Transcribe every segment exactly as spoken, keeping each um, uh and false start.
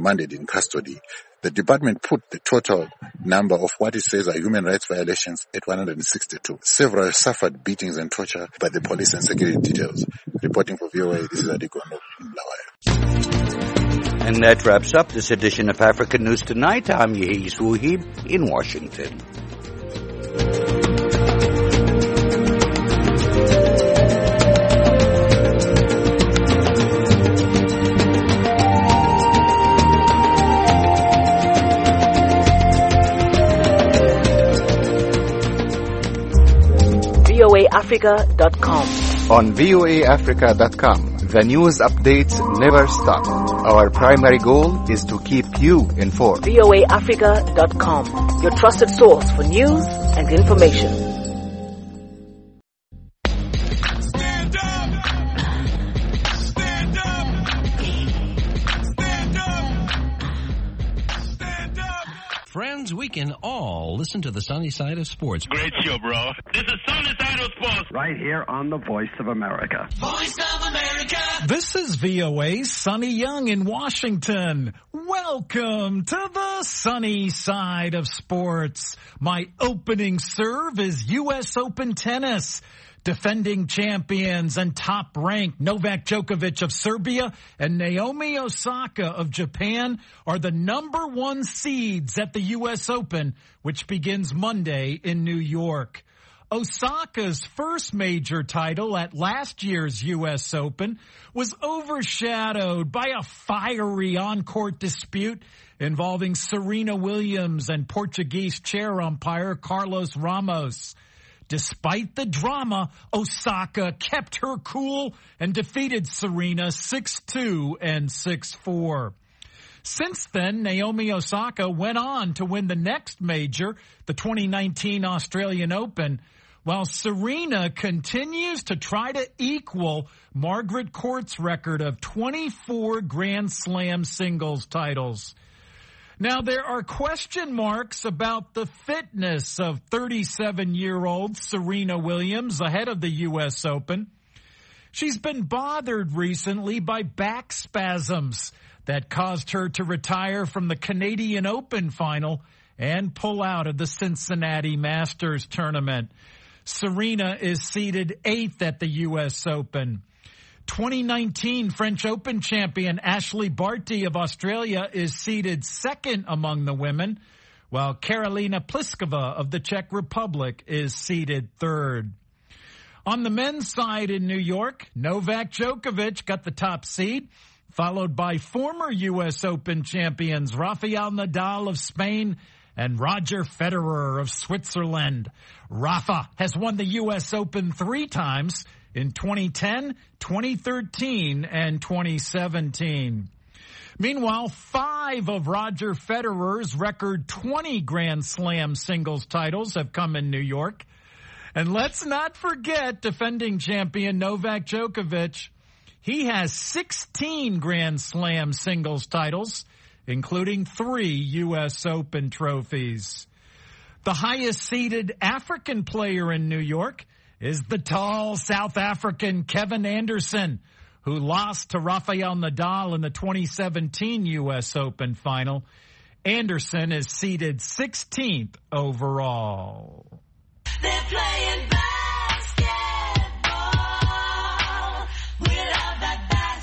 remanded in custody. The department put the total number of what it says are human rights violations at one hundred sixty-two. Several suffered beatings and torture by the police and security details. Reporting for V O A, this is Adikondo in Blawayo. And that wraps up this edition of African News Tonight. I'm Yehi Suhib in Washington. V O A Africa dot com. On V O A Africa dot com, the news updates never stop. Our primary goal is to keep you informed. V O A Africa dot com, your trusted source for news and information. Stand up! Stand up! Stand up! Stand up! Friends, we can all listen to the sunny side of sports. Great show, bro. This is Sunny Side of Sports. Right here on the Voice of America. Voice of America! This is V O A's Sonny Young in Washington. Welcome to the sunny side of sports. My opening serve is U S Open Tennis. Defending champions and top-ranked Novak Djokovic of Serbia and Naomi Osaka of Japan are the number one seeds at the U S Open, which begins Monday in New York. Osaka's first major title at last year's U S Open was overshadowed by a fiery on-court dispute involving Serena Williams and Portuguese chair umpire Carlos Ramos. Despite the drama, Osaka kept her cool and defeated Serena six two and six four. Since then, Naomi Osaka went on to win the next major, the twenty nineteen Australian Open, while Serena continues to try to equal Margaret Court's record of twenty-four Grand Slam singles titles. Now, there are question marks about the fitness of thirty-seven-year-old Serena Williams ahead of the U S Open. She's been bothered recently by back spasms that caused her to retire from the Canadian Open final and pull out of the Cincinnati Masters tournament. Serena is seeded eighth at the U S Open. twenty nineteen French Open champion Ashley Barty of Australia is seeded second among the women, while Karolina Pliskova of the Czech Republic is seeded third. On the men's side in New York, Novak Djokovic got the top seed, followed by former U S Open champions Rafael Nadal of Spain and Roger Federer of Switzerland. Rafa has won the U S Open three times, in twenty ten, twenty thirteen, and twenty seventeen. Meanwhile, five of Roger Federer's record twenty Grand Slam singles titles have come in New York. And let's not forget defending champion Novak Djokovic. He has sixteen Grand Slam singles titles, including three U S Open trophies. The highest-seeded African player in New York is the tall South African Kevin Anderson, who lost to Rafael Nadal in the twenty seventeen U S Open final. Anderson is seeded sixteenth overall. They're playing basketball. We love that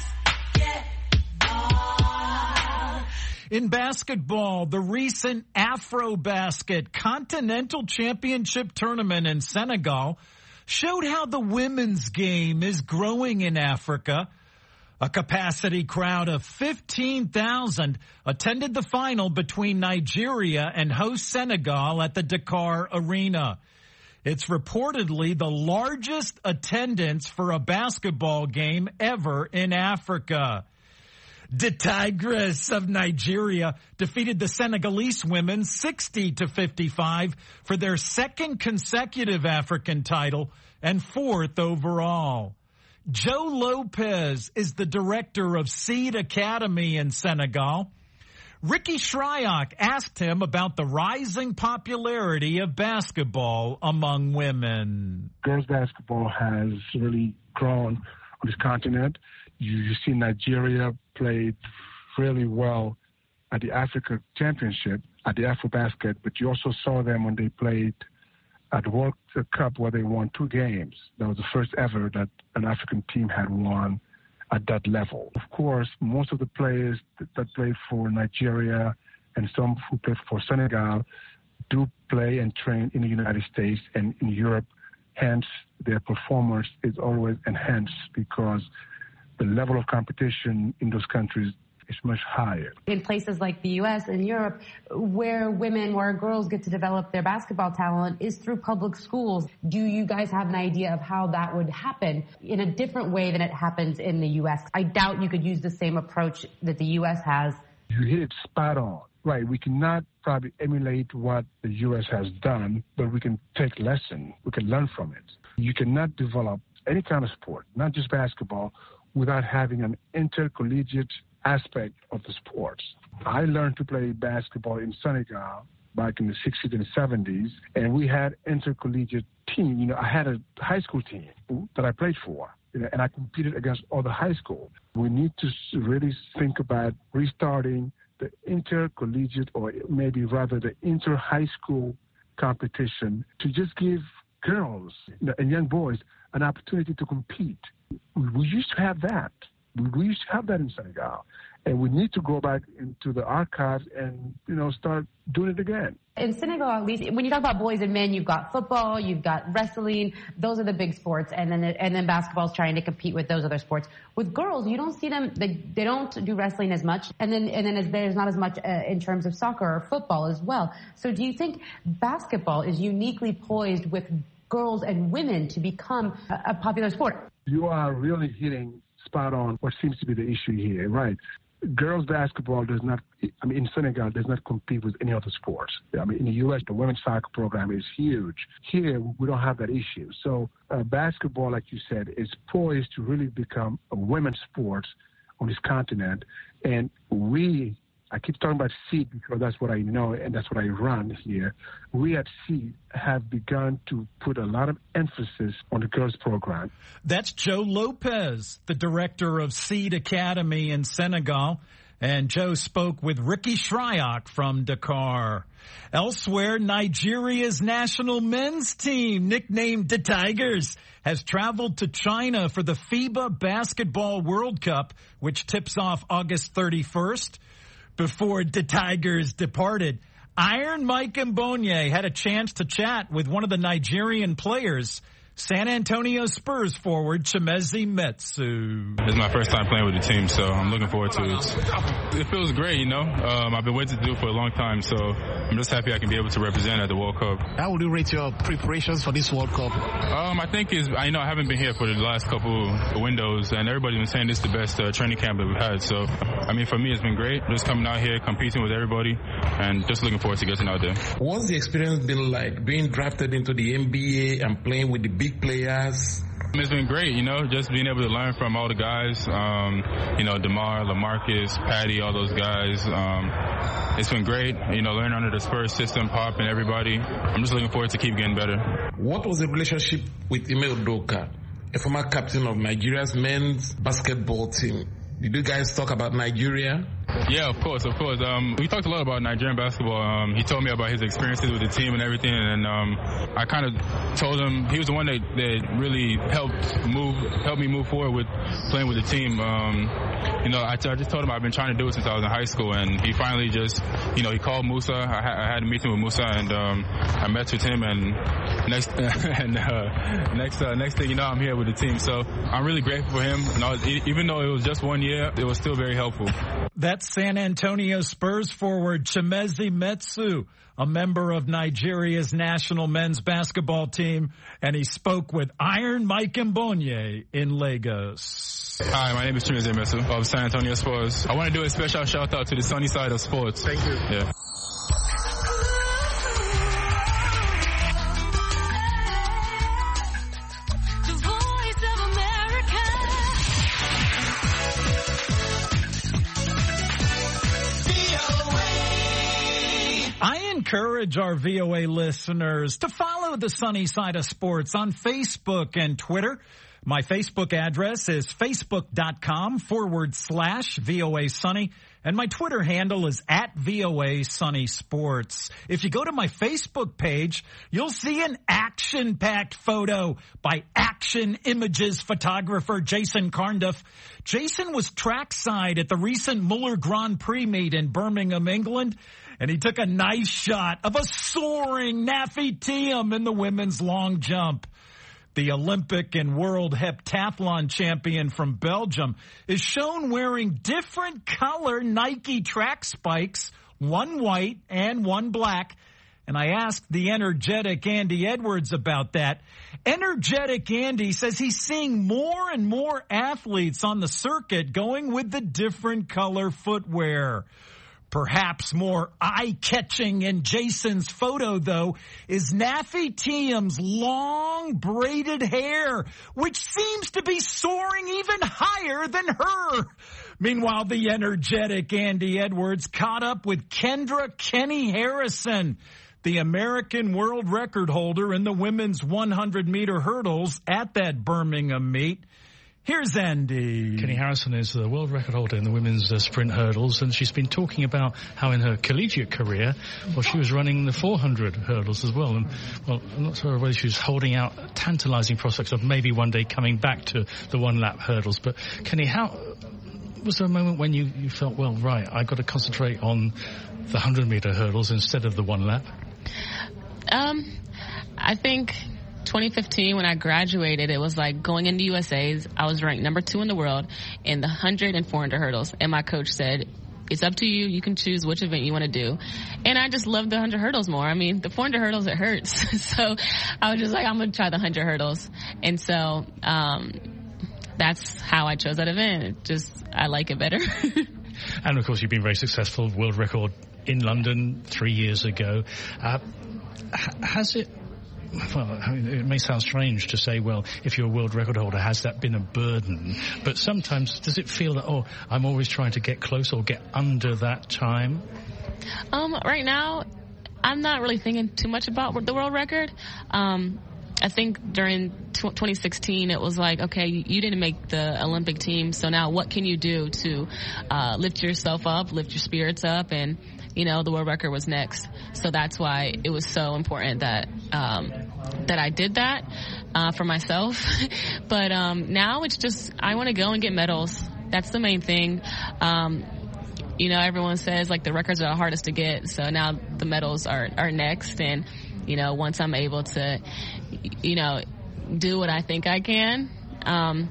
basketball. In basketball, the recent AfroBasket Continental Championship Tournament in Senegal showed how the women's game is growing in Africa. A capacity crowd of fifteen thousand attended the final between Nigeria and host Senegal at the Dakar Arena. It's reportedly the largest attendance for a basketball game ever in Africa. The Tigers of Nigeria defeated the Senegalese women sixty to fifty-five for their second consecutive African title and fourth overall. Joe Lopez is the director of Seed Academy in Senegal. Ricky Shryock asked him about the rising popularity of basketball among women. Girls basketball has really grown on this continent. You, you see Nigeria played really well at the Africa Championship, at the AfroBasket, but you also saw them when they played at the World Cup where they won two games. That was the first ever that an African team had won at that level. Of course, most of the players that, that played for Nigeria and some who played for Senegal do play and train in the United States and in Europe. Hence, their performance is always enhanced because the level of competition in those countries is much higher. In places like the U S and Europe, where women, where girls get to develop their basketball talent is through public schools. Do you guys have an idea of how that would happen in a different way than it happens in the U S? I doubt you could use the same approach that the U S has. You hit it spot on. Right, we cannot probably emulate what the U S has done, but we can take lesson. We can learn from it. You cannot develop any kind of sport, not just basketball, without having an intercollegiate aspect of the sports. I learned to play basketball in Senegal back in the sixties and seventies, and we had intercollegiate team. You know, I had a high school team that I played for, you know, and I competed against all the high school. We need to really think about restarting the intercollegiate, or maybe rather the inter-high school competition, to just give girls, you know, and young boys an opportunity to compete. We used to have that. We used to have that in Senegal. And we need to go back into the archives and, you know, start doing it again. In Senegal, at least, when you talk about boys and men, you've got football, you've got wrestling. Those are the big sports. And then and then basketball's trying to compete with those other sports. With girls, you don't see them, they, they don't do wrestling as much. And then and then as, there's not as much uh, in terms of soccer or football as well. So do you think basketball is uniquely poised with girls and women to become a, a popular sport? You are really hitting spot on what seems to be the issue here, right? Girls basketball does not, I mean, in Senegal, does not compete with any other sports. I mean, in the U S, the women's soccer program is huge. Here, we don't have that issue. So uh, basketball, like you said, is poised to really become a women's sport on this continent. And we, I keep talking about SEED because that's what I know and that's what I run here. We at SEED have begun to put a lot of emphasis on the girls program. That's Joe Lopez, the director of SEED Academy in Senegal. And Joe spoke with Ricky Shryock from Dakar. Elsewhere, Nigeria's national men's team, nicknamed the Tigers, has traveled to China for the FIBA Basketball World Cup, which tips off August thirty-first. Before the Tigers departed, Iron Mike Mbonye had a chance to chat with one of the Nigerian players, San Antonio Spurs forward Chimezi Metsu. It's my first time playing with the team, so I'm looking forward to it. It feels great, you know. Um, I've been waiting to do it for a long time, so I'm just happy I can be able to represent at the World Cup. How would you rate your preparations for this World Cup? Um, I think is I know I haven't been here for the last couple of windows, and everybody's been saying this is the best uh, training camp that we've had. So, I mean, for me, it's been great. Just coming out here, competing with everybody, and just looking forward to getting out there. What's the experience been like being drafted into the N B A and playing with the big players? It's been great, you know, just being able to learn from all the guys, um, you know, DeMar, LaMarcus, Patty, all those guys. Um, it's been great, you know, learning under the Spurs system, Pop and everybody. I'm just looking forward to keep getting better. What was the relationship with Ime Udoka, a former captain of Nigeria's men's basketball team? Did you guys talk about Nigeria? Yeah, of course, of course. Um, we talked a lot about Nigerian basketball. Um, he told me about his experiences with the team and everything, and um, I kind of told him he was the one that, that really helped move, helped me move forward with playing with the team. Um, you know, I, I just told him I've been trying to do it since I was in high school, and he finally just, you know, he called Musa. I, ha- I had a meeting with Musa, and um, I met with him, and next, and uh, next, uh, next thing you know, I'm here with the team. So I'm really grateful for him. And I was, even though it was just one year, it was still very helpful. That's San Antonio Spurs forward Chimezi Metsu, a member of Nigeria's national men's basketball team, and he spoke with Iron Mike Mbonye in Lagos. Hi, my name is Chimezi Metsu of San Antonio Spurs. I want to do a special shout out to the sunny side of sports. Thank you. Yeah. Encourage our V O A listeners to follow the Sunny Side of Sports on Facebook and Twitter. My Facebook address is facebook.com forward slash VOA Sunny. And my Twitter handle is at V O A Sunny Sports. If you go to my Facebook page, you'll see an action-packed photo by Action Images photographer Jason Carnduff. Jason was trackside at the recent Muller Grand Prix meet in Birmingham, England, and he took a nice shot of a soaring Nafi Thiam in the women's long jump. The Olympic and world heptathlon champion from Belgium is shown wearing different color Nike track spikes, one white and one black. And I asked the energetic Andy Edwards about that. Energetic Andy says he's seeing more and more athletes on the circuit going with the different color footwear. Perhaps more eye-catching in Jason's photo, though, is Nafi Thiam's long braided hair, which seems to be soaring even higher than her. Meanwhile, the energetic Andy Edwards caught up with Kendra Kenny Harrison, the American world record holder in the women's one hundred meter hurdles at that Birmingham meet. Here's Andy. Kenny Harrison is the world record holder in the women's uh, sprint hurdles, and she's been talking about how in her collegiate career, well, she was running the four hundred hurdles as well. And, well, I'm not sure whether she was holding out tantalizing prospects of maybe one day coming back to the one-lap hurdles. But, Kenny, how was there a moment when you, you felt, well, right, I've got to concentrate on the one hundred meter hurdles instead of the one-lap? Um, I think twenty fifteen, when I graduated, it was like going into U S A's. I was ranked number two in the world in the one hundred and four hundred hurdles. And my coach said, it's up to you. You can choose which event you want to do. And I just loved the one hundred hurdles more. I mean, the four hundred hurdles, it hurts. So I was just like, I'm going to try the one hundred hurdles. And so um, that's how I chose that event. It just, I like it better. And, of course, you've been very successful. World record in London three years ago. Uh, has it... Well, I mean, it may sound strange to say, well, if you're a world record holder, has that been a burden? But sometimes, does it feel that, oh, I'm always trying to get close or get under that time? Um, right now, I'm not really thinking too much about the world record. Um, I think during twenty sixteen, it was like, okay, you didn't make the Olympic team, so now what can you do to uh, lift yourself up, lift your spirits up, and you know, the world record was next. So that's why it was so important that um, that I did that uh, for myself. But um, now it's just, I want to go and get medals. That's the main thing. Um, you know, everyone says, like, the records are the hardest to get. So now the medals are, are next. And, you know, once I'm able to, you know, do what I think I can, um,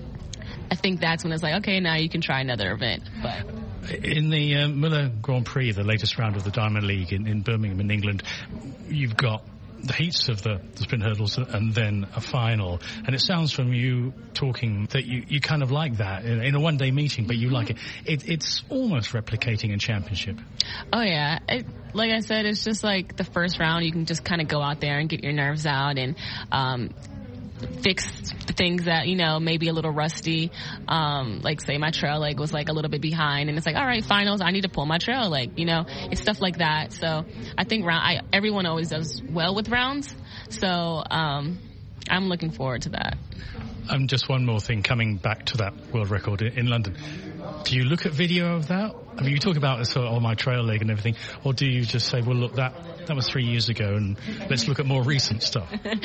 I think that's when it's like, okay, now you can try another event. But in the uh, Muller Grand Prix, the latest round of the Diamond League in, in Birmingham in England, you've got the heats of the, the sprint hurdles and then a final. And it sounds from you talking that you, you kind of like that in, in a one-day meeting, but you like it. it. It's almost replicating a championship. Oh, yeah. It, like I said, it's just like the first round. You can just kind of go out there and get your nerves out and um fix the things that, you know, maybe a little rusty. Um, like, say my trail leg was like a little bit behind, and it's like, all right, finals, I need to pull my trail leg. You know, it's stuff like that. So I think round, I, everyone always does well with rounds. So um, I'm looking forward to that. Um, just one more thing, coming back to that world record in London. Do you look at video of that? I mean, you talk about sort of, oh, my trail leg and everything, or do you just say, well, look, that that was three years ago, and let's look at more recent stuff?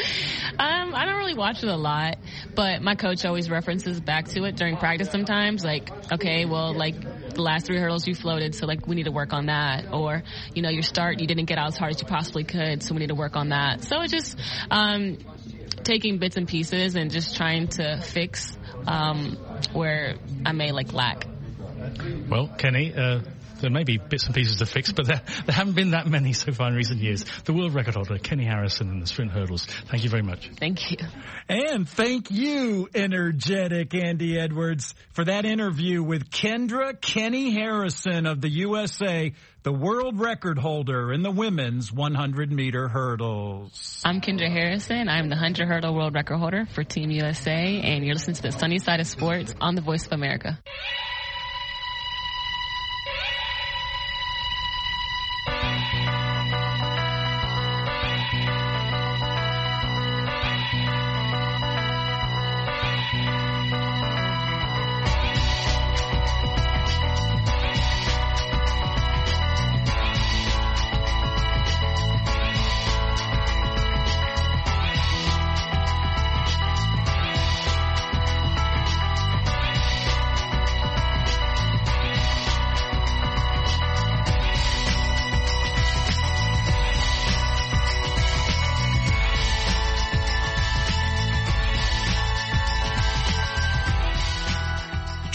um, I don't really watch it a lot, but my coach always references back to it during practice sometimes, like, okay, well, like, the last three hurdles you floated, so, like, we need to work on that. Or, you know, your start, you didn't get out as hard as you possibly could, so we need to work on that. So it just um, taking bits and pieces and just trying to fix um, where I may, like, lack. Well, Kenny, uh, there may be bits and pieces to fix, but there, there haven't been that many so far in recent years. The world record holder, Kenny Harrison, in the sprint hurdles. Thank you very much. Thank you. And thank you, energetic Andy Edwards, for that interview with Kendra Kenny Harrison of the U S A, the world record holder in the women's one hundred meter hurdles. I'm Kendra Harrison. I'm the one hundred hurdle world record holder for Team U S A, and you're listening to the Sunny Side of Sports on the Voice of America.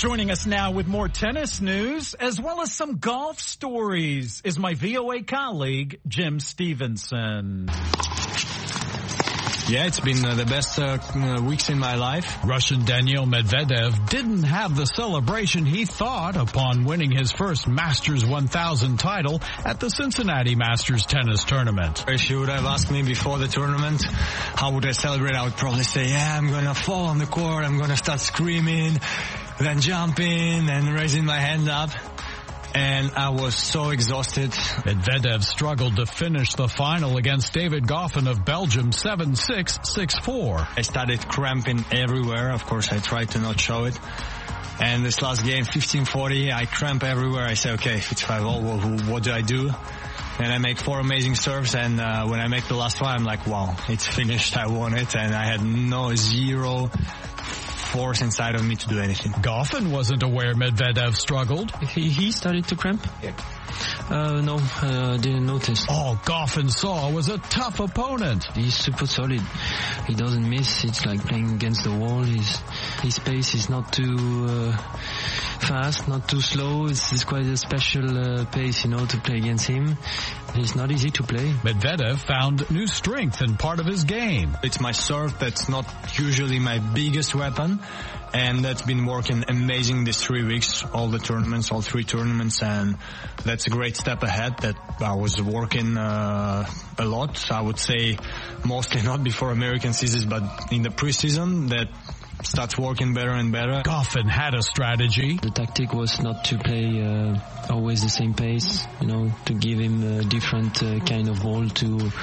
Joining us now with more tennis news, as well as some golf stories, is my V O A colleague, Jim Stevenson. Yeah, it's been uh, the best uh, weeks in my life. Russian Daniil Medvedev didn't have the celebration he thought upon winning his first Masters one thousand title at the Cincinnati Masters Tennis Tournament. If you would have asked me before the tournament, how would I celebrate, I would probably say, yeah, I'm going to fall on the court, I'm going to start screaming, then jumping and raising my hand up. And I was so exhausted. Medvedev struggled to finish the final against David Goffin of Belgium seven six, six four. I started cramping everywhere. Of course, I tried to not show it. And this last game, fifteen forty, I cramp everywhere. I say, okay, if it's five all, well, what do I do? And I make four amazing serves, and uh, when I make the last one, I'm like, wow, it's finished, I won it, and I had no zero force inside of me to do anything. Goffin wasn't aware Medvedev struggled. He, he started to cramp? Yeah. Uh, no, uh, didn't notice. All Goffin saw was a tough opponent. He's super solid. He doesn't miss. It's like playing against the wall. His, his pace is not too uh, fast, not too slow. It's, it's quite a special uh, pace, you know, to play against him. It's not easy to play. Medvedev found new strength in part of his game. It's my serve that's not usually my biggest weapon, and that's been working amazing these three weeks, all the tournaments, all three tournaments, and that's a great step ahead that I was working uh, a lot. I would say mostly not before American seasons, but in the preseason that starts working better and better. Goffin had a strategy. The tactic was not to play uh, always the same pace, you know, to give him a different uh, kind of ball to...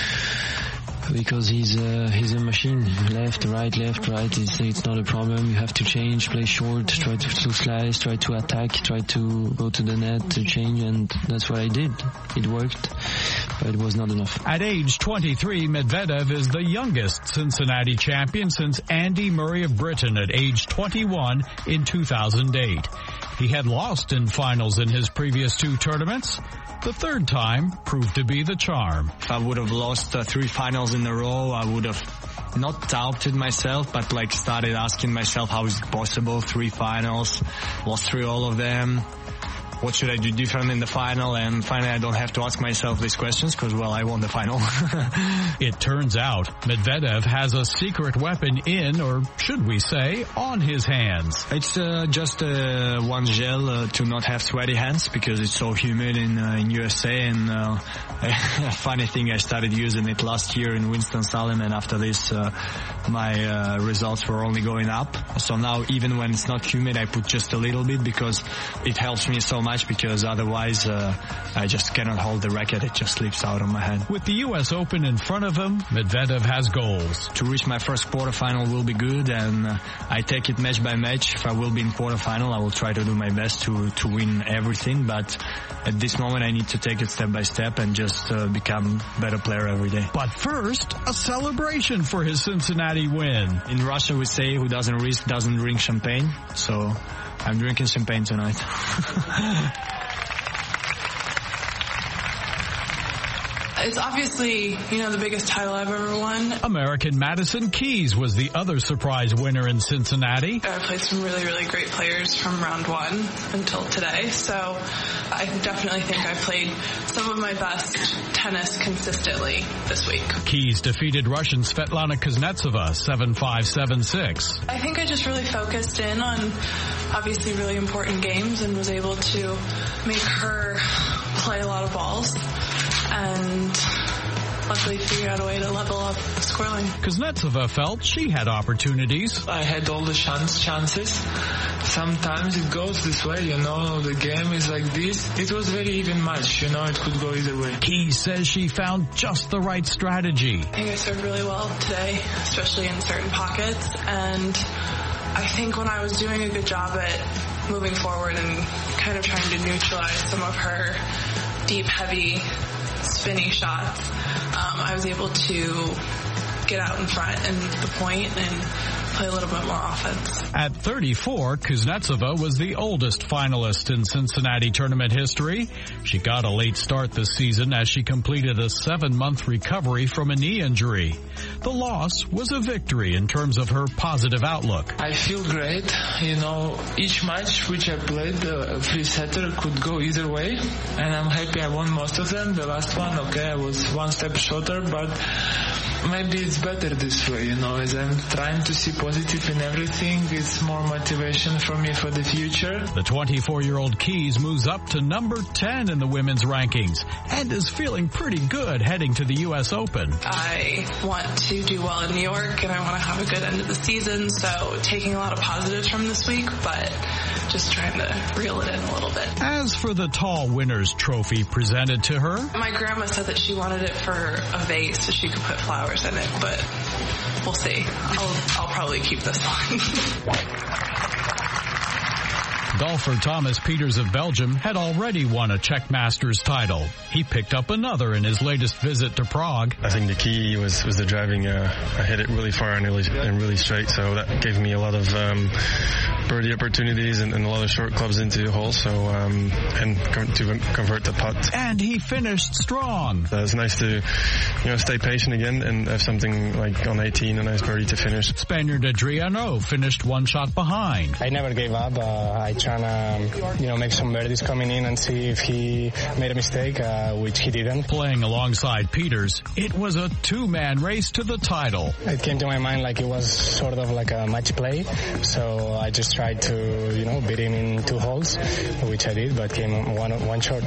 Because he's uh, he's a machine. Left, right, left, right. It's, it's not a problem. You have to change, play short, try to, to slice, try to attack, try to go to the net to change, and that's what I did. It worked, but it was not enough. At age twenty-three, Medvedev is the youngest Cincinnati champion since Andy Murray of Britain at age twenty-one in two thousand eight. He had lost in finals in his previous two tournaments. The third time proved to be the charm. If I would have lost uh, three finals in a row, I would have not doubted myself, but like started asking myself, how is it possible? Three finals, lost three all of them. What should I do different in the final? And finally, I don't have to ask myself these questions because, well, I won the final. It turns out Medvedev has a secret weapon in, or should we say, on his hands. It's uh, just uh, one gel uh, to not have sweaty hands because it's so humid in uh, in U S A. And uh, a funny thing, I started using it last year in Winston-Salem, and after this, uh, my uh, results were only going up. So now, even when it's not humid, I put just a little bit because it helps me so much. Because otherwise uh, I just cannot hold the racket. It just slips out of my hand. With the U S Open in front of him, Medvedev has goals. To reach my first quarterfinal will be good, and uh, I take it match by match. If I will be in quarterfinal, I will try to do my best to, to win everything. But at this moment, I need to take it step by step and just uh, become a better player every day. But first, a celebration for his Cincinnati win. In Russia, we say who doesn't risk doesn't drink champagne. So I'm drinking champagne tonight. It's obviously, you know, the biggest title I've ever won. American Madison Keys was the other surprise winner in Cincinnati. I played some really, really great players from round one until today, so I definitely think I played some of my best tennis consistently this week. Keys defeated Russian Svetlana Kuznetsova seven five, seven six. I think I just really focused in on obviously really important games and was able to make her play a lot of balls. And luckily figure out a way to level up scoreline. Kuznetsova felt she had opportunities. I had all the chance, chances. Sometimes it goes this way, you know, the game is like this. It was very even match, you know, it could go either way. Keys says she found just the right strategy. I think I served really well today, especially in certain pockets. And I think when I was doing a good job at moving forward and kind of trying to neutralize some of her deep, heavy, spinny shots, um, I was able to get out in front and the point and play a little bit more offense. At thirty-four, Kuznetsova was the oldest finalist in Cincinnati tournament history. She got a late start this season as she completed a seven-month recovery from a knee injury. The loss was a victory in terms of her positive outlook. I feel great. You know, each match which I played, the free setter could go either way, and I'm happy I won most of them. The last one, okay, I was one step shorter, but maybe it's better this way, you know, as I'm trying to see positive in everything. It's more motivation for me for the future. The twenty-four-year-old Keys moves up to number ten in the women's rankings and is feeling pretty good heading to the U S Open. I want to do well in New York, and I want to have a good end of the season, so taking a lot of positives from this week, but just trying to reel it in a little bit. As for the tall winner's trophy presented to her, my grandma said that she wanted it for a vase so she could put flowers in it, but we'll see. I'll, I'll probably keep this one. golfer Thomas Pieters of Belgium had already won a Czech Masters title. He picked up another in his latest visit to Prague. I think the key was, was the driving. Uh, I hit it really far and really, and really straight, so that gave me a lot of um, birdie opportunities and, and a lot of short clubs into the hole, so um, and to convert the putt. And he finished strong. Uh, it's nice to, you know, stay patient again and have something like on eighteen, a nice birdie to finish. Spaniard Adriano finished one shot behind. I never gave up. Uh, I try to, you know, make some birdies coming in and see if he made a mistake, uh, which he didn't. Playing alongside Pieters, it was a two-man race to the title. It came to my mind like it was sort of like a match play, so I just tried to, you know, beat him in two holes, which I did, but came one one short.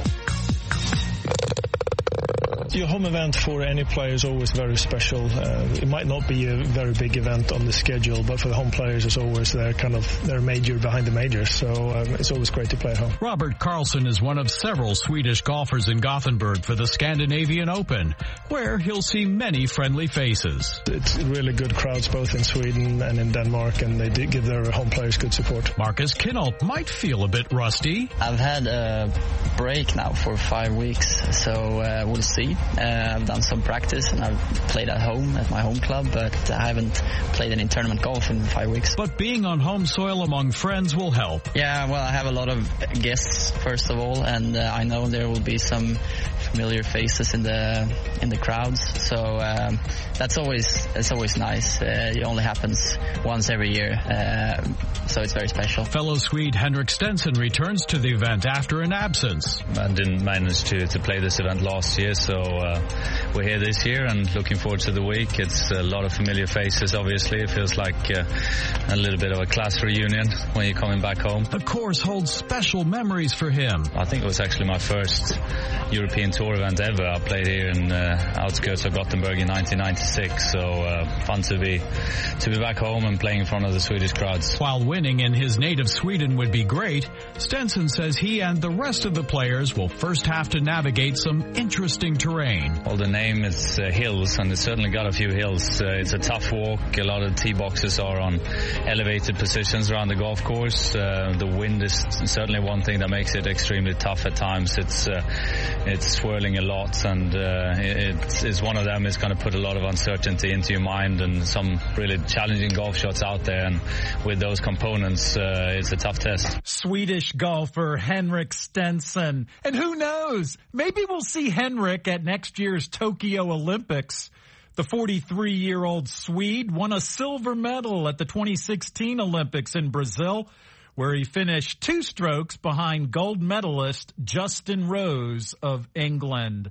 Your home event for any player is always very special. Uh, it might not be a very big event on the schedule, but for the home players, it's always their kind of their major behind the majors. So um, it's always great to play at home. Robert Karlsson is one of several Swedish golfers in Gothenburg for the Scandinavian Open, where he'll see many friendly faces. It's really good crowds both in Sweden and in Denmark, and they do give their home players good support. Marcus Kinhult might feel a bit rusty. I've had a break now for five weeks, so uh, we'll see. Uh, I've done some practice and I've played at home at my home club, but I haven't played any tournament golf in five weeks. But being on home soil among friends will help. Yeah, well, I have a lot of guests, first of all, and uh, I know there will be some familiar faces in the in the crowds, so um, that's always it's always nice. Uh, it only happens once every year, uh, so it's very special. Fellow Swede Henrik Stenson returns to the event after an absence. I didn't manage to, to play this event last year, so uh, we're here this year and looking forward to the week. It's a lot of familiar faces, obviously. It feels like uh, a little bit of a class reunion when you're coming back home. The course holds special memories for him. I think it was actually my first European Tour event ever. I played here in uh, outskirts of Gothenburg in nineteen ninety-six, so uh, fun to be to be back home and playing in front of the Swedish crowds. While winning in his native Sweden would be great, Stenson says he and the rest of the players will first have to navigate some interesting terrain. Well, the name is uh, hills, and it's certainly got a few hills. Uh, it's a tough walk. A lot of tee boxes are on elevated positions around the golf course. Uh, the wind is certainly one thing that makes it extremely tough at times. It's uh, it's swirling a lot, and uh, it, it's one of them is going to put a lot of uncertainty into your mind and some really challenging golf shots out there, and with those components, uh, it's a tough test. Swedish golfer Henrik Stenson. And who knows, maybe we'll see Henrik at next year's Tokyo Olympics. The forty-three-year-old Swede won a silver medal at the twenty sixteen Olympics in Brazil, where he finished two strokes behind gold medalist Justin Rose of England.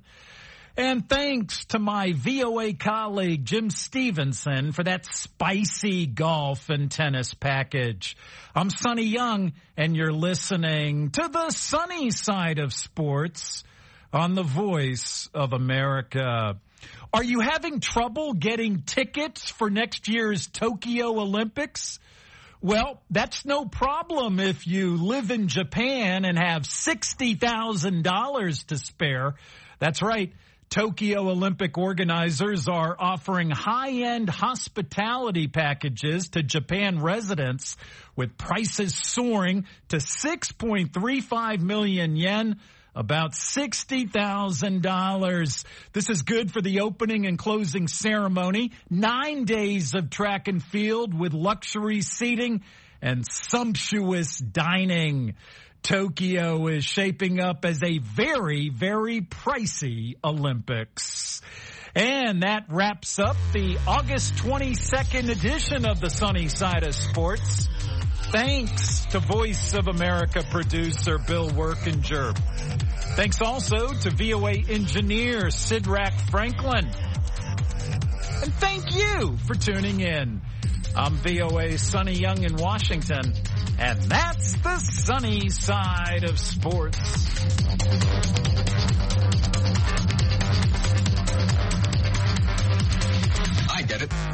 And thanks to my V O A colleague Jim Stevenson for that spicy golf and tennis package. I'm Sonny Young, and you're listening to the sunny side of sports on the Voice of America. Are you having trouble getting tickets for next year's Tokyo Olympics? Well, that's no problem if you live in Japan and have sixty thousand dollars to spare. That's right. Tokyo Olympic organizers are offering high-end hospitality packages to Japan residents with prices soaring to six point three five million yen, about sixty thousand dollars. This is good for the opening and closing ceremony. Nine days of track and field with luxury seating and sumptuous dining. Tokyo is shaping up as a very, very pricey Olympics. And that wraps up the August twenty-second edition of the Sunny Side of Sports. Thanks to Voice of America producer Bill Workinger. Thanks also to V O A engineer Sidrak Franklin. And thank you for tuning in. I'm V O A's Sonny Young in Washington, and that's the Sunny Side of Sports. I get it.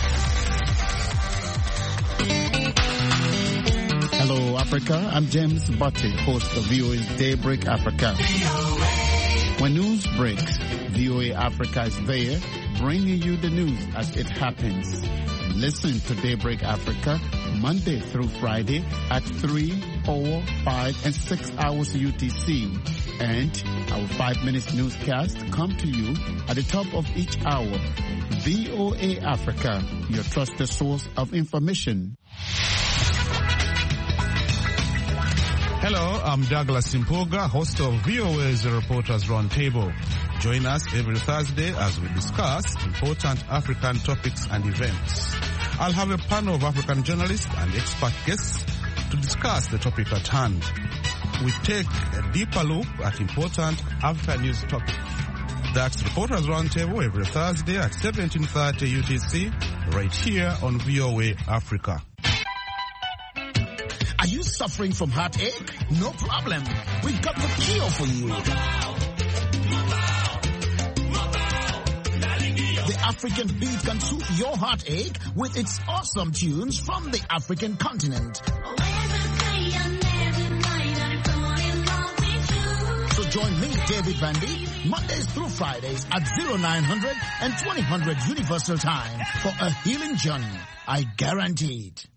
Hello, Africa. I'm James Butte, host of V O A's Daybreak Africa. When news breaks, V O A Africa is there, bringing you the news as it happens. Listen to Daybreak Africa Monday through Friday at three, four, five, and six hours U T C. And our five minutes newscast come to you at the top of each hour. V O A Africa, your trusted source of information. Hello, I'm Douglas Simpoga, host of V O A's Reporters Roundtable. Join us every Thursday as we discuss important African topics and events. I'll have a panel of African journalists and expert guests to discuss the topic at hand. We take a deeper look at important African news topics. That's Reporters Roundtable every Thursday at seventeen thirty U T C, right here on V O A Africa. Are you suffering from heartache? No problem. We've got the cure for you. The African beat can soothe your heartache with its awesome tunes from the African continent. So join me, David Vandy, Mondays through Fridays at oh nine hundred and twenty hundred Universal Time for a healing journey. I guarantee it.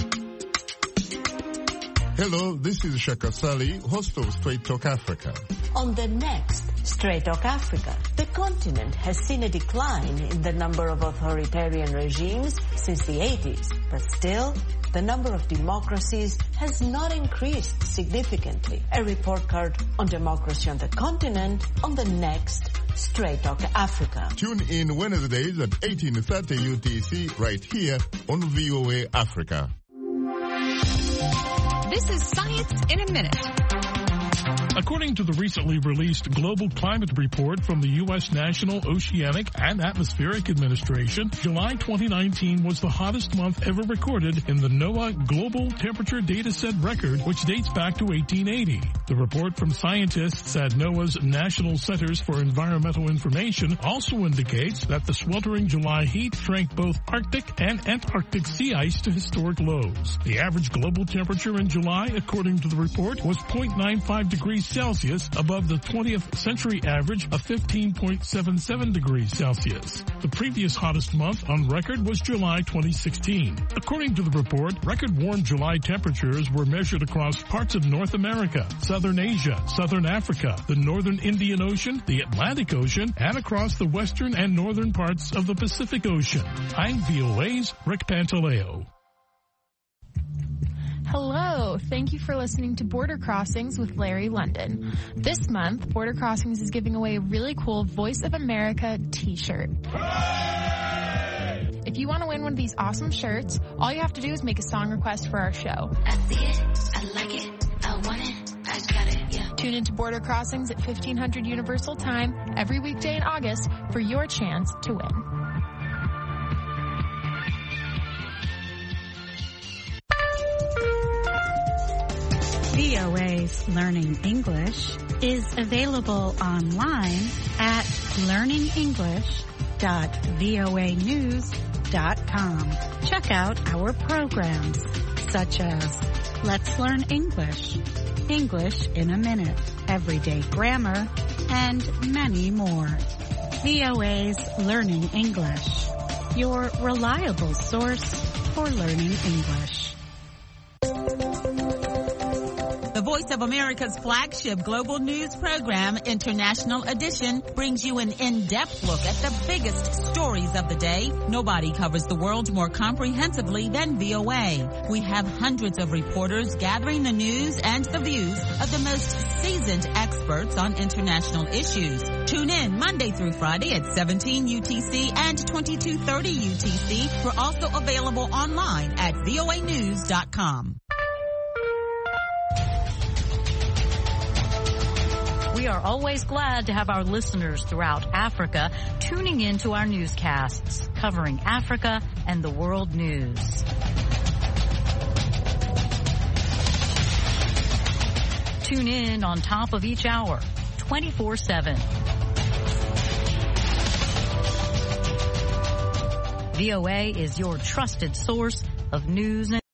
Hello, this is Shaka Sali, host of Straight Talk Africa. On the next Straight Talk Africa, the continent has seen a decline in the number of authoritarian regimes since the eighties, but still, the number of democracies has not increased significantly. A report card on democracy on the continent on the next Straight Talk Africa. Tune in Wednesdays at eighteen thirty U T C right here on V O A Africa. This is Science in a Minute. According to the recently released Global Climate Report from the U S National Oceanic and Atmospheric Administration, July twenty nineteen was the hottest month ever recorded in the NOAA Global Temperature Dataset record, which dates back to eighteen eighty. The report from scientists at NOAA's National Centers for Environmental Information also indicates that the sweltering July heat shrank both Arctic and Antarctic sea ice to historic lows. The average global temperature in July, according to the report, was zero point nine five degrees Celsius above the twentieth century average of fifteen point seven seven degrees Celsius. The previous hottest month on record was July twenty sixteen. According to the report, record warm July temperatures were measured across parts of North America, Southern Asia, Southern Africa, the Northern Indian Ocean, the Atlantic Ocean, and across the western and northern parts of the Pacific Ocean. I'm V O A's Rick Pantaleo. Hello, thank you for listening to Border Crossings with Larry London. This month, Border Crossings is giving away a really cool Voice of America t-shirt. Hooray! If you want to win one of these awesome shirts, all you have to do is make a song request for our show. I see it, I like it, I want it, I got it, yeah. Tune into Border Crossings at fifteen hundred Universal Time every weekday in August for your chance to win. V O A's Learning English is available online at learning english dot voa news dot com. Check out our programs such as Let's Learn English, English in a Minute, Everyday Grammar, and many more. V O A's Learning English, your reliable source for learning English. The Voice of America's flagship global news program, International Edition, brings you an in-depth look at the biggest stories of the day. Nobody covers the world more comprehensively than V O A. We have hundreds of reporters gathering the news and the views of the most seasoned experts on international issues. Tune in Monday through Friday at seventeen U T C and twenty-two thirty U T C. We're also available online at V O A news dot com. We are always glad to have our listeners throughout Africa tuning in to our newscasts covering Africa and the world news. Tune in on top of each hour, twenty-four seven. V O A is your trusted source of news and...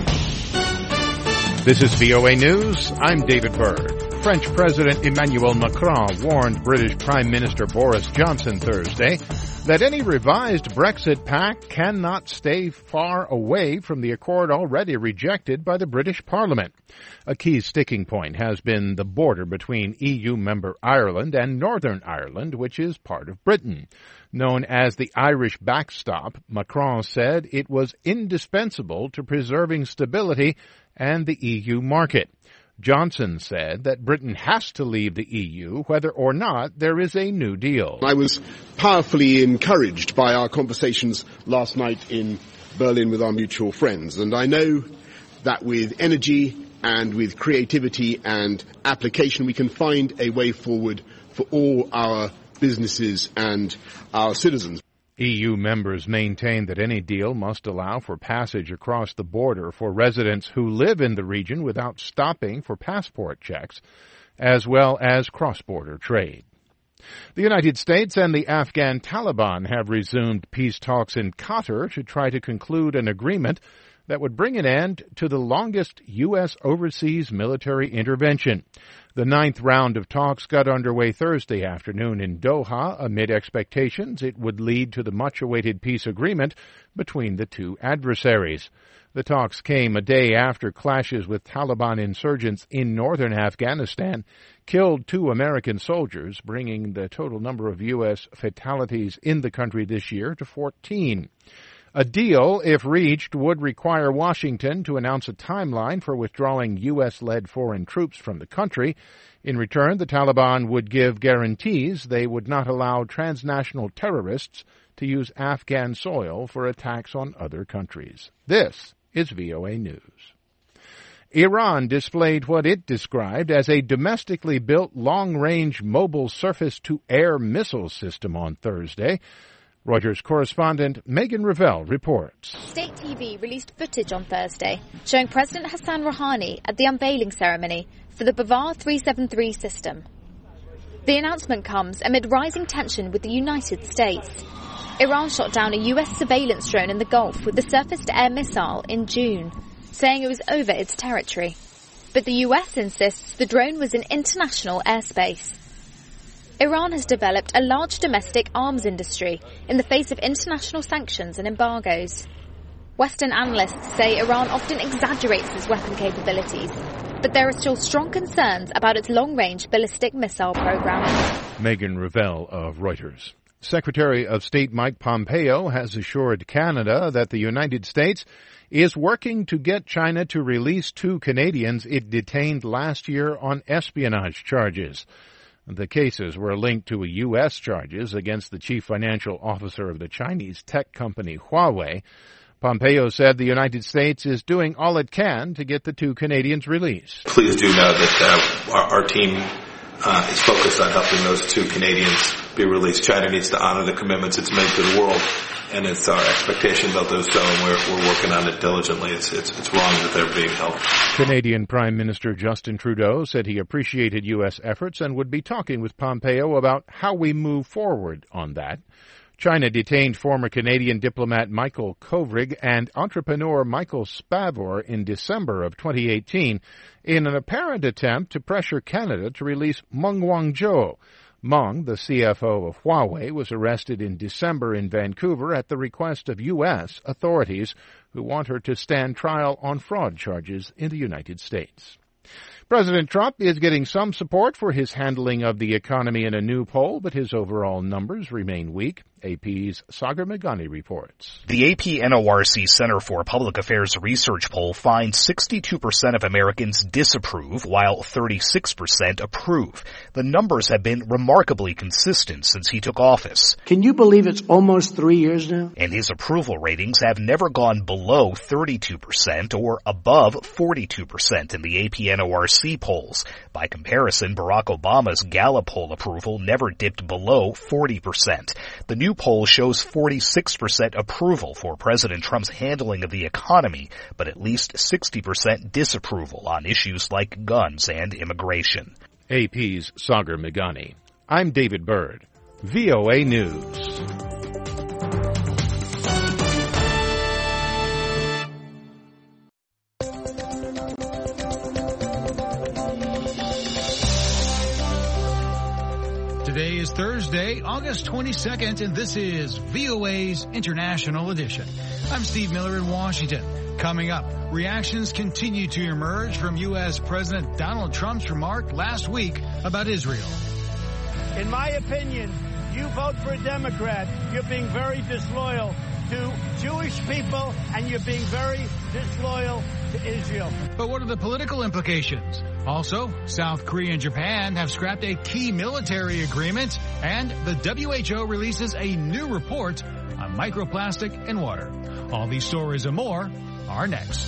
This is V O A News. I'm David Byrd. French President Emmanuel Macron warned British Prime Minister Boris Johnson Thursday that any revised Brexit pact cannot stay far away from the accord already rejected by the British Parliament. A key sticking point has been the border between E U member Ireland and Northern Ireland, which is part of Britain. Known as the Irish backstop, Macron said it was indispensable to preserving stability and the E U market. Johnson said that Britain has to leave the E U whether or not there is a new deal. I was powerfully encouraged by our conversations last night in Berlin with our mutual friends, and I know that with energy and with creativity and application we can find a way forward for all our businesses and our citizens. E U members maintain that any deal must allow for passage across the border for residents who live in the region without stopping for passport checks, as well as cross-border trade. The United States and the Afghan Taliban have resumed peace talks in Qatar to try to conclude an agreement that would bring an end to the longest U S overseas military intervention. The ninth round of talks got underway Thursday afternoon in Doha amid expectations it would lead to the much-awaited peace agreement between the two adversaries. The talks came a day after clashes with Taliban insurgents in northern Afghanistan killed two American soldiers, bringing the total number of U S fatalities in the country this year to fourteen. A deal, if reached, would require Washington to announce a timeline for withdrawing U S-led foreign troops from the country. In return, the Taliban would give guarantees they would not allow transnational terrorists to use Afghan soil for attacks on other countries. This is V O A News. Iran displayed what it described as a domestically built long-range mobile surface-to-air missile system on Thursday. Reuters correspondent Megan Revell reports. State T V released footage on Thursday showing President Hassan Rouhani at the unveiling ceremony for the Bavar three seventy-three system. The announcement comes amid rising tension with the United States. Iran shot down a U S surveillance drone in the Gulf with the surface-to-air missile in June, saying it was over its territory. But the U S insists the drone was in international airspace. Iran has developed a large domestic arms industry in the face of international sanctions and embargoes. Western analysts say Iran often exaggerates its weapon capabilities, but there are still strong concerns about its long-range ballistic missile program. Megan Revell of Reuters. Secretary of State Mike Pompeo has assured Canada that the United States is working to get China to release two Canadians it detained last year on espionage charges. The cases were linked to U S charges against the chief financial officer of the Chinese tech company Huawei. Pompeo said the United States is doing all it can to get the two Canadians released. Please do know that uh, our, our team uh, is focused on helping those two Canadians be released. China needs to honor the commitments it's made to the world, and it's our expectation they'll do so, and we're, we're working on it diligently. It's, it's, it's wrong that they're being held. Canadian Prime Minister Justin Trudeau said he appreciated U S efforts and would be talking with Pompeo about how we move forward on that. China detained former Canadian diplomat Michael Kovrig and entrepreneur Michael Spavor in December of twenty eighteen in an apparent attempt to pressure Canada to release Meng Wanzhou. Meng, the C F O of Huawei, was arrested in December in Vancouver at the request of U S authorities who want her to stand trial on fraud charges in the United States. President Trump is getting some support for his handling of the economy in a new poll, but his overall numbers remain weak. A P's Sagar Meghani reports. The A P N O R C Center for Public Affairs research poll finds sixty-two percent of Americans disapprove, while thirty-six percent approve. The numbers have been remarkably consistent since he took office. Can you believe it's almost three years now? And his approval ratings have never gone below thirty-two percent or above forty-two percent in the A P N O R C polls. By comparison, Barack Obama's Gallup poll approval never dipped below forty percent. The new poll shows forty-six percent approval for President Trump's handling of the economy, but at least sixty percent disapproval on issues like guns and immigration. A P's Sagar Meghani. I'm David Byrd, V O A News. Today is Thursday, August twenty-second, and this is V O A's International Edition. I'm Steve Miller in Washington. Coming up, reactions continue to emerge from U S. President Donald Trump's remark last week about Israel. In my opinion, you vote for a Democrat, you're being very disloyal to Jewish people, and you're being very disloyal to Israel. But what are the political implications? Also, South Korea and Japan have scrapped a key military agreement, and the W H O releases a new report on microplastic in water. All these stories and more are next.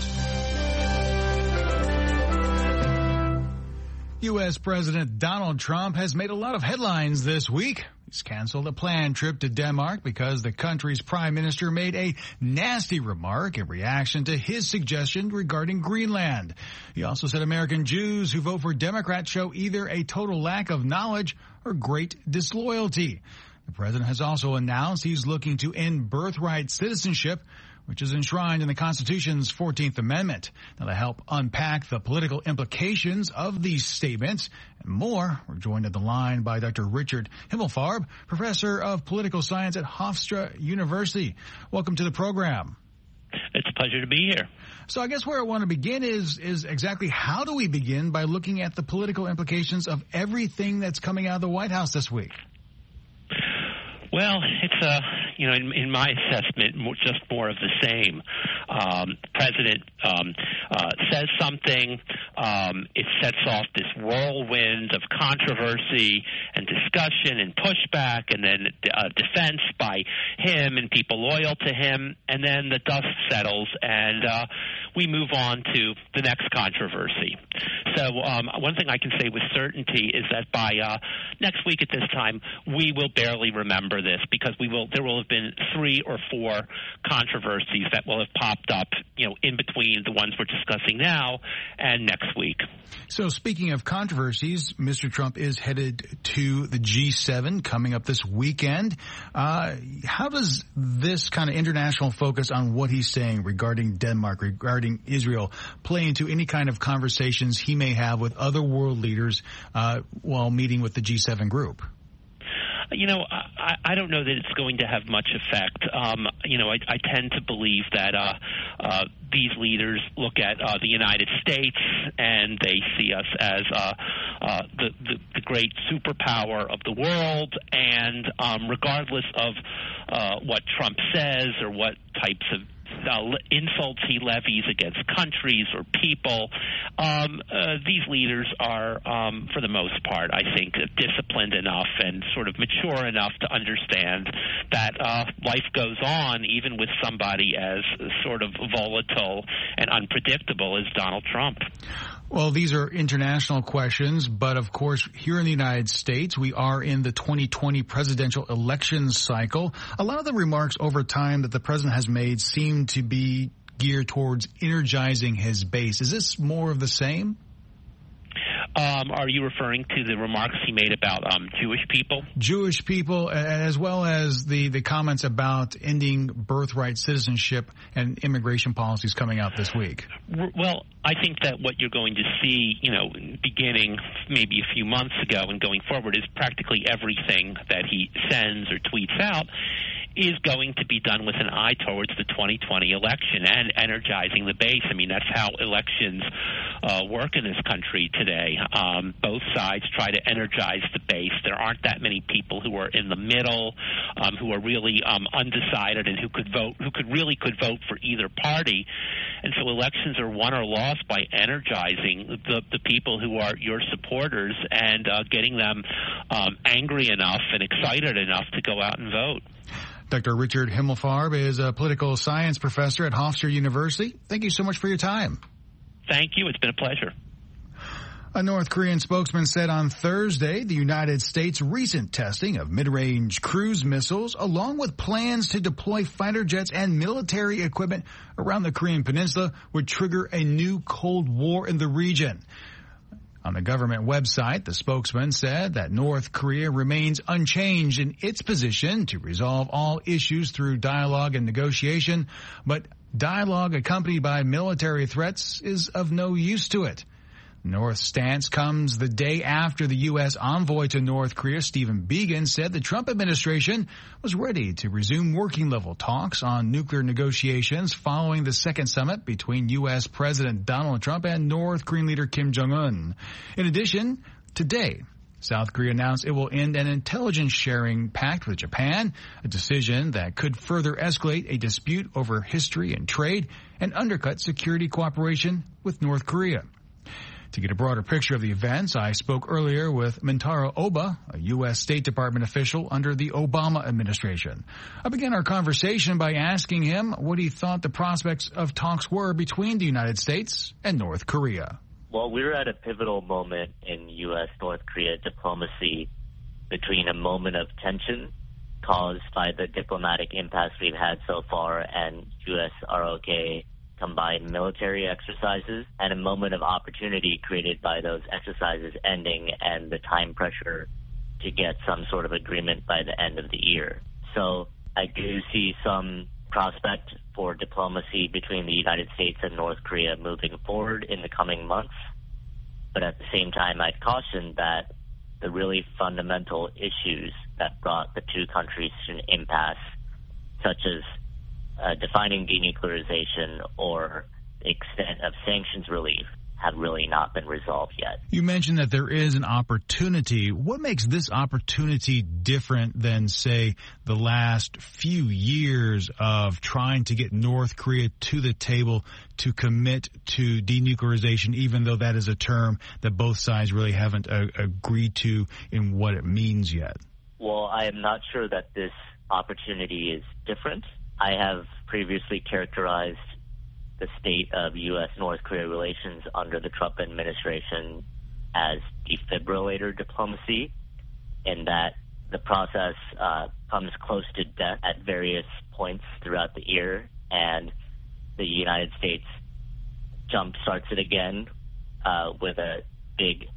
U S. President Donald Trump has made a lot of headlines this week. He's canceled a planned trip to Denmark because the country's prime minister made a nasty remark in reaction to his suggestion regarding Greenland. He also said American Jews who vote for Democrats show either a total lack of knowledge or great disloyalty. The president has also announced he's looking to end birthright citizenship, which is enshrined in the Constitution's fourteenth Amendment. Now, to help unpack the political implications of these statements and more, we're joined at the line by Doctor Richard Himmelfarb, professor of political science at Hofstra University. Welcome to the program. It's a pleasure to be here. So I guess where I want to begin is is exactly how do we begin by looking at the political implications of everything that's coming out of the White House this week? Well, it's a, you know, in, in my assessment, more, just more of the same. Um, the president um, uh, says something, um, it sets off this whirlwind of controversy and discussion and pushback, and then uh, defense by him and people loyal to him, and then the dust settles, and uh, we move on to the next controversy. So um, one thing I can say with certainty is that by uh, next week at this time, we will barely remember this, because we will there will have been three or four controversies that will have popped up, you know, in between the ones we're discussing now and next week. So speaking of controversies, Mister Trump is headed to the G seven coming up this weekend. Uh, how does this kind of international focus on what he's saying regarding Denmark, regarding Israel, play into any kind of conversations he may have with other world leaders uh, while meeting with the G seven group? You know, I, I don't know that it's going to have much effect. Um, you know, I, I tend to believe that uh, uh, these leaders look at uh, the United States and they see us as uh, uh, the, the, the great superpower of the world, and um, regardless of uh, what Trump says or what types of Uh, insults he levies against countries or people, um, uh, these leaders are, um, for the most part, I think, disciplined enough and sort of mature enough to understand that uh, life goes on even with somebody as sort of volatile and unpredictable as Donald Trump. Well, these are international questions, but of course, here in the United States, we are in the twenty twenty presidential election cycle. A lot of the remarks over time that the president has made seem to be geared towards energizing his base. Is this more of the same? Um, are you referring to the remarks he made about um, Jewish people? Jewish people, as well as the, the comments about ending birthright citizenship and immigration policies coming out this week. Well, I think that what you're going to see, you know, beginning maybe a few months ago and going forward is practically everything that he sends or tweets out is going to be done with an eye towards the twenty twenty election and energizing the base. I mean, that's how elections uh, work in this country today. Um, both sides try to energize the base. There aren't that many people who are in the middle, um, who are really um, undecided and who could vote, who could really could vote for either party. And so elections are won or lost by energizing the, the people who are your supporters and uh, getting them um, angry enough and excited enough to go out and vote. Doctor Richard Himmelfarb is a political science professor at Hofstra University. Thank you so much for your time. Thank you. It's been a pleasure. A North Korean spokesman said on Thursday the United States' recent testing of mid-range cruise missiles, along with plans to deploy fighter jets and military equipment around the Korean peninsula, would trigger a new Cold War in the region. On the government website, the spokesman said that North Korea remains unchanged in its position to resolve all issues through dialogue and negotiation, but dialogue accompanied by military threats is of no use to it. North's stance comes the day after the U S envoy to North Korea, Stephen Biegun, said the Trump administration was ready to resume working-level talks on nuclear negotiations following the second summit between U S President Donald Trump and North Korean leader Kim Jong-un. In addition, today, South Korea announced it will end an intelligence sharing pact with Japan, a decision that could further escalate a dispute over history and trade and undercut security cooperation with North Korea. To get a broader picture of the events, I spoke earlier with Mintaro Oba, a U S State Department official under the Obama administration. I began our conversation by asking him what he thought the prospects of talks were between the United States and North Korea. Well, we're at a pivotal moment in U S North Korea diplomacy between a moment of tension caused by the diplomatic impasse we've had so far and U S R O K combined military exercises, and a moment of opportunity created by those exercises ending and the time pressure to get some sort of agreement by the end of the year. So I do see some prospect for diplomacy between the United States and North Korea moving forward in the coming months. But at the same time, I'd caution that the really fundamental issues that brought the two countries to an impasse, such as Uh, defining denuclearization or the extent of sanctions relief, have really not been resolved yet. You mentioned that there is an opportunity. What makes this opportunity different than, say, the last few years of trying to get North Korea to the table to commit to denuclearization, even though that is a term that both sides really haven't uh, agreed to in what it means yet? Well, I am not sure that this opportunity is different. I have previously characterized the state of U S North Korea relations under the Trump administration as defibrillator diplomacy, in that the process uh, comes close to death at various points throughout the year, and the United States jump starts it again uh, with a big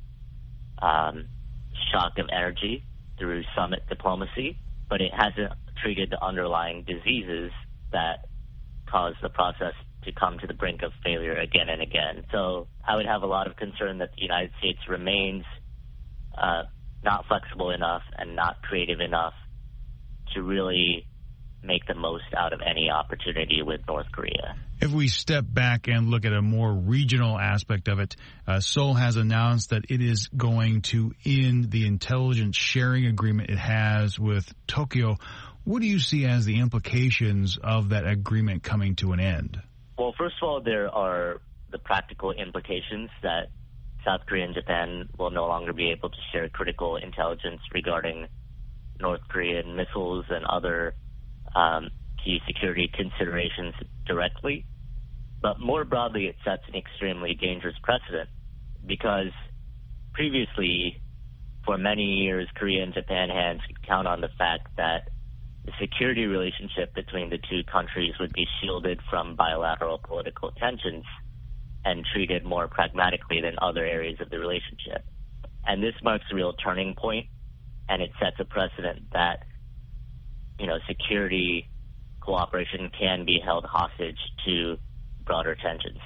um, shock of energy through summit diplomacy, but it hasn't treated the underlying diseases that cause the process to come to the brink of failure again and again. So I would have a lot of concern that the United States remains uh, not flexible enough and not creative enough to really make the most out of any opportunity with North Korea. If we step back and look at a more regional aspect of it, uh, Seoul has announced that it is going to end the intelligence sharing agreement it has with Tokyo. What do you see as the implications of that agreement coming to an end? Well, first of all, there are the practical implications that South Korea and Japan will no longer be able to share critical intelligence regarding North Korean missiles and other um, key security considerations directly. But more broadly, it sets an extremely dangerous precedent, because previously, for many years, Korea and Japan hands could count on the fact that the security relationship between the two countries would be shielded from bilateral political tensions and treated more pragmatically than other areas of the relationship. And this marks a real turning point, and it sets a precedent that, you know, security cooperation can be held hostage to broader tensions.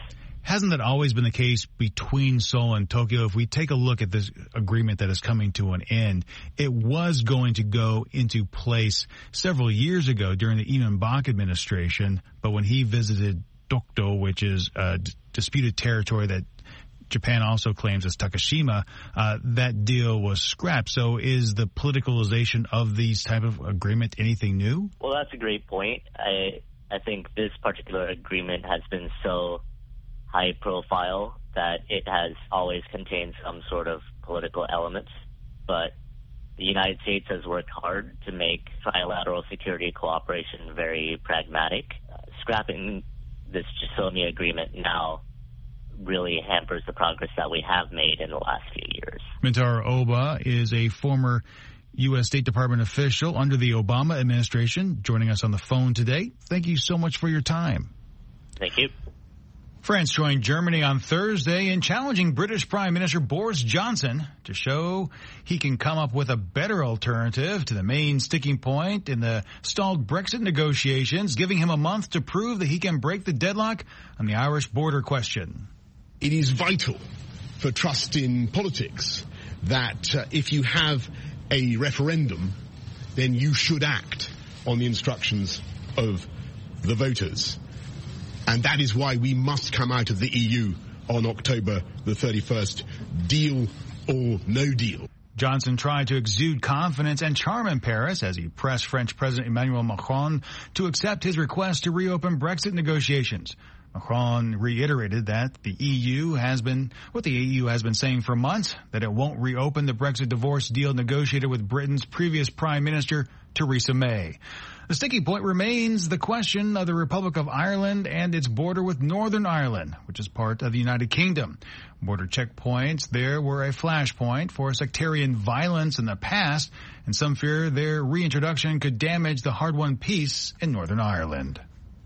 hasn't that always been the case between Seoul and Tokyo? If we take a look at this agreement that is coming to an end, it was going to go into place several years ago during the Lee Myung-bak administration, but when he visited Dokdo, which is a d- disputed territory that Japan also claims as Takashima, uh, that deal was scrapped. So is the politicalization of these type of agreement anything new? Well, that's a great point. I I think this particular agreement has been so high profile that it has always contained some sort of political elements. But the United States has worked hard to make trilateral security cooperation very pragmatic. Uh, scrapping this Jisomi agreement now really hampers the progress that we have made in the last few years. Mintaro Oba is a former U S State Department official under the Obama administration, joining us on the phone today. Thank you so much for your time. Thank you. France joined Germany on Thursday in challenging British Prime Minister Boris Johnson to show he can come up with a better alternative to the main sticking point in the stalled Brexit negotiations, giving him a month to prove that he can break the deadlock on the Irish border question. It is vital for trust in politics that uh, if you have a referendum, then you should act on the instructions of the voters. And that is why we must come out of the E U on October the thirty-first, deal or no deal. Johnson tried to exude confidence and charm in Paris as he pressed French President Emmanuel Macron to accept his request to reopen Brexit negotiations. Macron reiterated that the E U has been, what the E U has been saying for months, that it won't reopen the Brexit divorce deal negotiated with Britain's previous Prime Minister, Theresa May. The sticking point remains the question of the Republic of Ireland and its border with Northern Ireland, which is part of the United Kingdom. Border checkpoints there were a flashpoint for sectarian violence in the past, and some fear their reintroduction could damage the hard-won peace in Northern Ireland.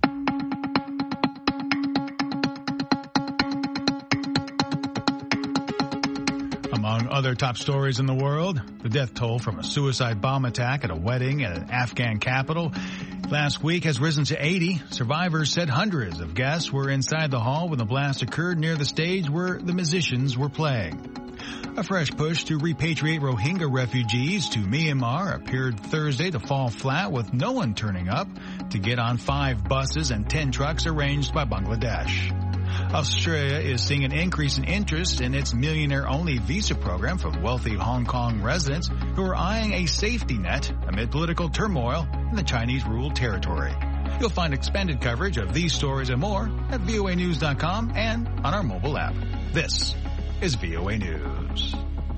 Among other top stories in the world, the death toll from a suicide bomb attack at a wedding at an Afghan capital last week has risen to eighty. Survivors said hundreds of guests were inside the hall when the blast occurred near the stage where the musicians were playing. A fresh push to repatriate Rohingya refugees to Myanmar appeared Thursday to fall flat, with no one turning up to get on five buses and ten trucks arranged by Bangladesh. Australia is seeing an increase in interest in its millionaire-only visa program for wealthy Hong Kong residents who are eyeing a safety net amid political turmoil in the Chinese-ruled territory. You'll find expanded coverage of these stories and more at V O A news dot com and on our mobile app. This is V O A News.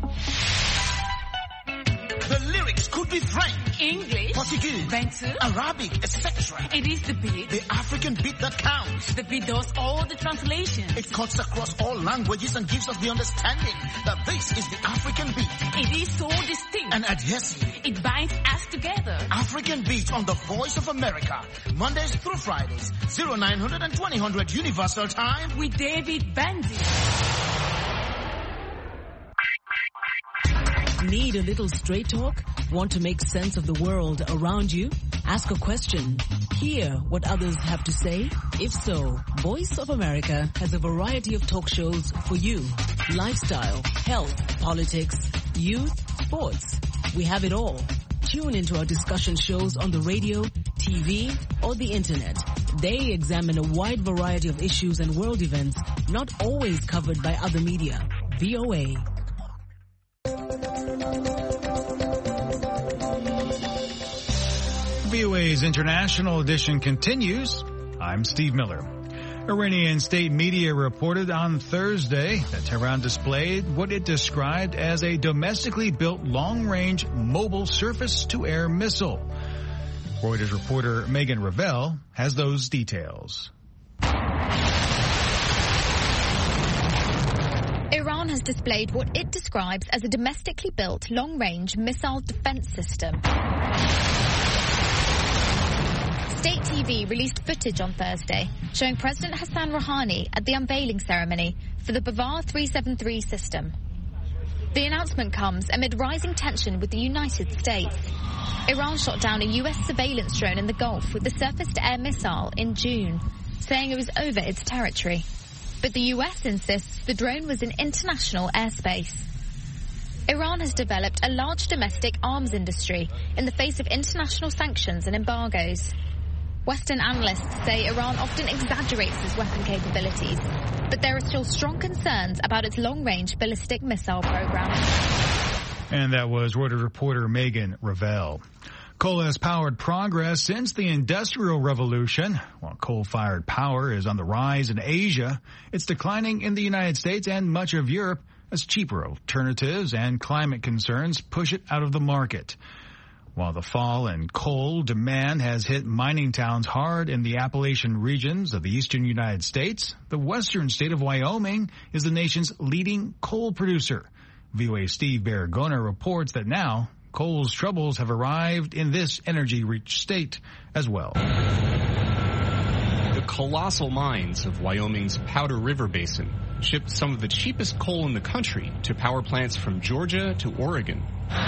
The lyrics could be French, English, Portuguese, French, Arabic, et cetera. It is the beat. The African beat that counts. The beat does all the translations. It cuts across all languages and gives us the understanding that this is the African beat. It is so distinct and adhesive. It binds us together. African Beat on the Voice of America, Mondays through Fridays, oh nine hundred and twenty hundred Universal Time with David Benzi. Need a little straight talk? Want to make sense of the world around you? Ask a question. Hear what others have to say? If so, Voice of America has a variety of talk shows for you. Lifestyle, health, politics, youth, sports. We have it all. Tune into our discussion shows on the radio, T V, or the internet. They examine a wide variety of issues and world events not always covered by other media. V O A. V O A's International Edition continues. I'm Steve Miller. Iranian state media reported on Thursday that Tehran displayed what it described as a domestically built long-range mobile surface-to-air missile. Reuters reporter Megan Ravel has those details. Iran has displayed what it describes as a domestically built long-range missile defense system. State T V released footage on Thursday showing President Hassan Rouhani at the unveiling ceremony for the Bavar three seventy-three system. The announcement comes amid rising tension with the United States. Iran shot down a U S surveillance drone in the Gulf with the surface-to-air missile in June, saying it was over its territory. But the U S insists the drone was in international airspace. Iran has developed a large domestic arms industry in the face of international sanctions and embargoes. Western analysts say Iran often exaggerates its weapon capabilities, but there are still strong concerns about its long-range ballistic missile program. And that was Reuters reporter Megan Revell. Coal has powered progress since the Industrial Revolution. While coal-fired power is on the rise in Asia, it's declining in the United States and much of Europe as cheaper alternatives and climate concerns push it out of the market. While the fall in coal demand has hit mining towns hard in the Appalachian regions of the eastern United States, the western state of Wyoming is the nation's leading coal producer. V O A's Steve Baragona reports that now coal's troubles have arrived in this energy-rich state as well. The colossal mines of Wyoming's Powder River Basin ship some of the cheapest coal in the country to power plants from Georgia to Oregon.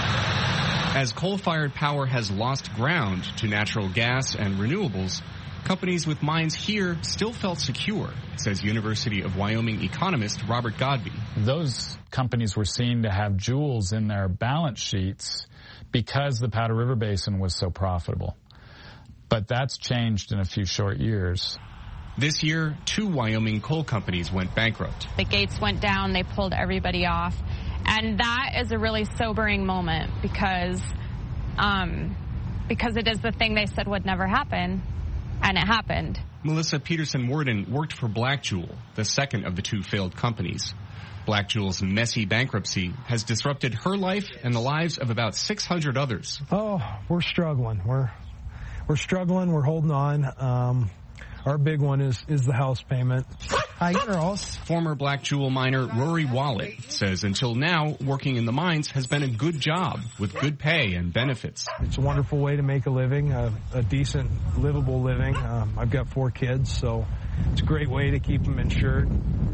As coal-fired power has lost ground to natural gas and renewables, companies with mines here still felt secure, says University of Wyoming economist Robert Godby. Those companies were seen to have jewels in their balance sheets because the Powder River Basin was so profitable. But that's changed in a few short years. This year, two Wyoming coal companies went bankrupt. The gates went down, they pulled everybody off. And that is a really sobering moment because, um, because it is the thing they said would never happen, and it happened. Melissa Peterson Worden worked for Black Jewel, the second of the two failed companies. Black Jewel's messy bankruptcy has disrupted her life and the lives of about six hundred others. Oh, we're struggling. We're we're struggling. We're holding on. Um, Our big one is, is the house payment. Hi, girls. Former Black Jewel miner Rory Wallet says until now, working in the mines has been a good job with good pay and benefits. It's a wonderful way to make a living, a, a decent, livable living. Um, I've got four kids, so it's a great way to keep them insured,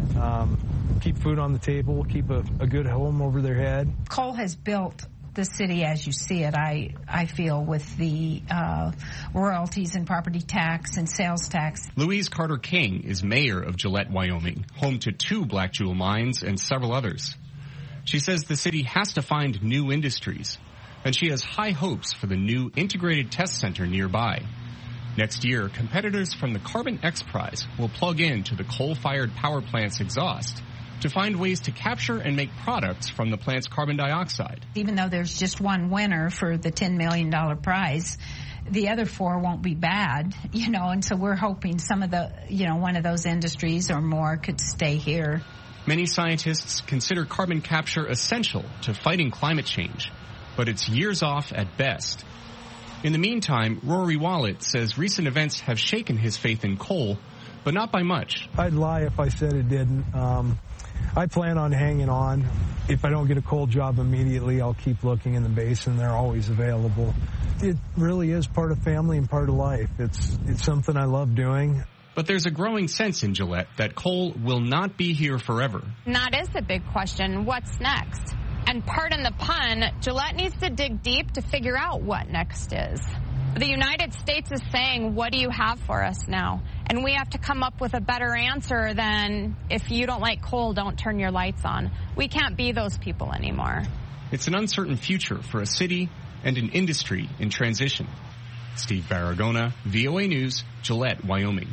um, keep food on the table, keep a, a good home over their head. Coal has built the city as you see it, I, I feel, with the uh, royalties and property tax and sales tax. Louise Carter King is mayor of Gillette, Wyoming, home to two Black Jewel mines and several others. She says the city has to find new industries, and she has high hopes for the new integrated test center nearby. Next year, competitors from the Carbon X Prize will plug in to the coal-fired power plant's exhaust to find ways to capture and make products from the plant's carbon dioxide. Even though there's just one winner for the ten million dollars prize, the other four won't be bad, you know, and so we're hoping some of the, you know, one of those industries or more could stay here. Many scientists consider carbon capture essential to fighting climate change, but it's years off at best. In the meantime, Rory Wallet says recent events have shaken his faith in coal, but not by much. I'd lie if I said it didn't. Um, I plan on hanging on. If I don't get a coal job immediately, I'll keep looking in the basin. They're always available. It really is part of family and part of life. It's it's something I love doing. But there's a growing sense in Gillette that coal will not be here forever. And that is the big question. What's next? And pardon the pun, Gillette needs to dig deep to figure out what next is. The United States is saying, what do you have for us now? And we have to come up with a better answer than, if you don't like coal, don't turn your lights on. We can't be those people anymore. It's an uncertain future for a city and an industry in transition. Steve Baragona, V O A News, Gillette, Wyoming.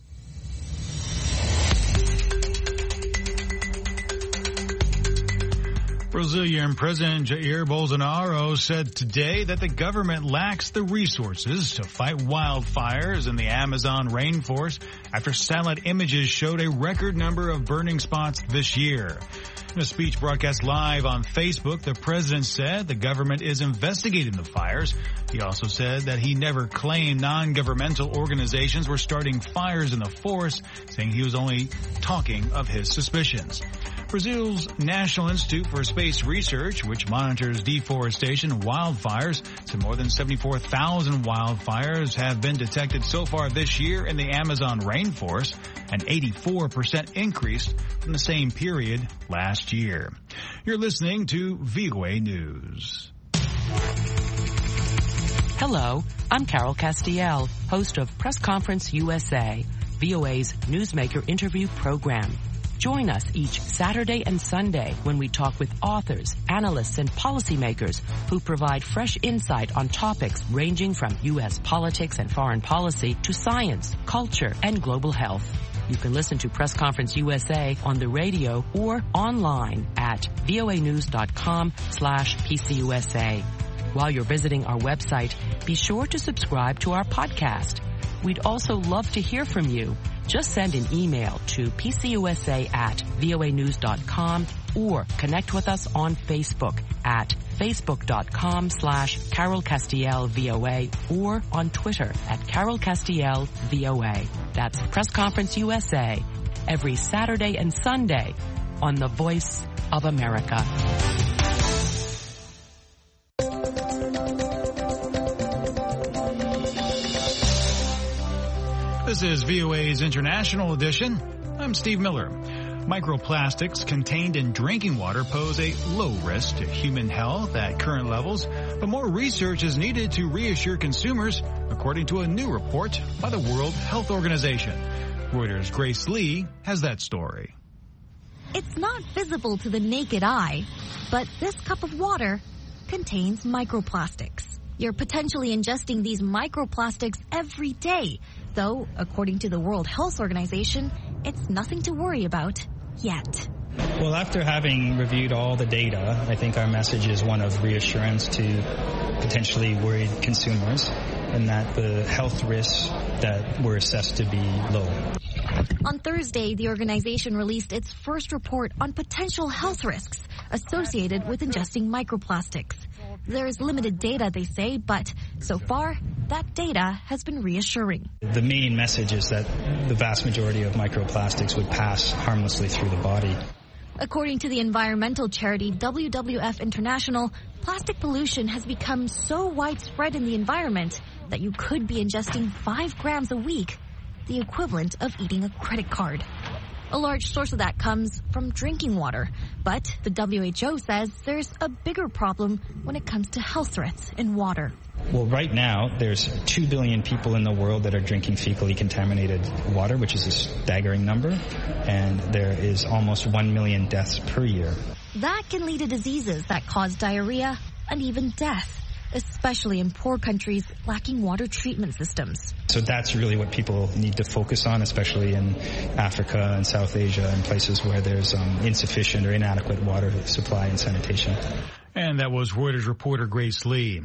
Brazilian President Jair Bolsonaro said today that the government lacks the resources to fight wildfires in the Amazon rainforest after satellite images showed a record number of burning spots this year. In a speech broadcast live on Facebook, the president said the government is investigating the fires. He also said that he never claimed non-governmental organizations were starting fires in the forest, saying he was only talking of his suspicions. Brazil's National Institute for Space Research, which monitors deforestation and wildfires, said more than seventy-four thousand wildfires have been detected so far this year in the Amazon rainforest, an eighty-four percent increase from the same period last year. You're listening to V O A News. Hello, I'm Carol Castiel, host of Press Conference U S A, V O A's newsmaker interview program. Join us each Saturday and Sunday when we talk with authors, analysts, and policymakers who provide fresh insight on topics ranging from U S politics and foreign policy to science, culture, and global health. You can listen to Press Conference U S A on the radio or online at voanews.com slash PCUSA. While you're visiting our website, be sure to subscribe to our podcast. We'd also love to hear from you. Just send an email to pcusa at voanews.com or connect with us on Facebook at facebook.com slash Carol Castiel VOA or on Twitter at Carol Castiel VOA. That's Press Conference U S A every Saturday and Sunday on the Voice of America. This is V O A's International Edition. I'm Steve Miller. Microplastics contained in drinking water pose a low risk to human health at current levels, but more research is needed to reassure consumers, according to a new report by the World Health Organization. Reuters' Grace Lee has that story. It's not visible to the naked eye, but this cup of water contains microplastics. You're potentially ingesting these microplastics every day, though, according to the World Health Organization, it's nothing to worry about yet. Well, after having reviewed all the data, I think our message is one of reassurance to potentially worried consumers, and that the health risks that were assessed to be low. On Thursday, the organization released its first report on potential health risks associated with ingesting microplastics. There is limited data, they say, but so far, that data has been reassuring. The main message is that the vast majority of microplastics would pass harmlessly through the body. According to the environmental charity W W F International, plastic pollution has become so widespread in the environment that you could be ingesting five grams a week, the equivalent of eating a credit card. A large source of that comes from drinking water, but the W H O says there's a bigger problem when it comes to health threats in water. Well, right now, there's two billion people in the world that are drinking fecally contaminated water, which is a staggering number, and there is almost one million deaths per year. That can lead to diseases that cause diarrhea and even death, especially in poor countries lacking water treatment systems. So that's really what people need to focus on, especially in Africa and South Asia and places where there's um, insufficient or inadequate water supply and sanitation. And that was Reuters reporter Grace Lee.